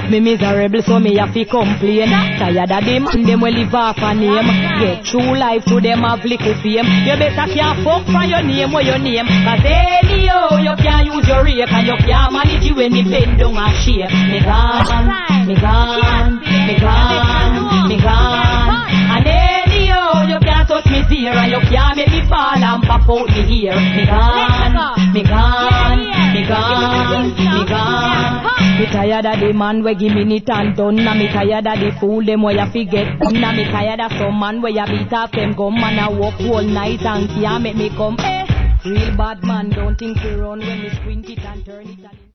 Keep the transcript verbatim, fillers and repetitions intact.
me miserable, so me have to complain. Tired of them, and them will live off a name. Get through life to them have little fame. You better can't fuck for your name or your name. Cause anyhow, you can't use your rake, and you can't manage you when me bend down and shake. Me gone, me gone, me gone, me gone. And anyhow, you can't touch me here, and you can't make me fall and pop out me here. Me gone, me gone, me gone, me gone. Me tired of the man we give me it and done. Now me tired of the fool them where you forget. Now me tired of some man where you beat up them gum and I walk all night and can't make me come. Eh, real bad man don't think to run when me squint it and turn it.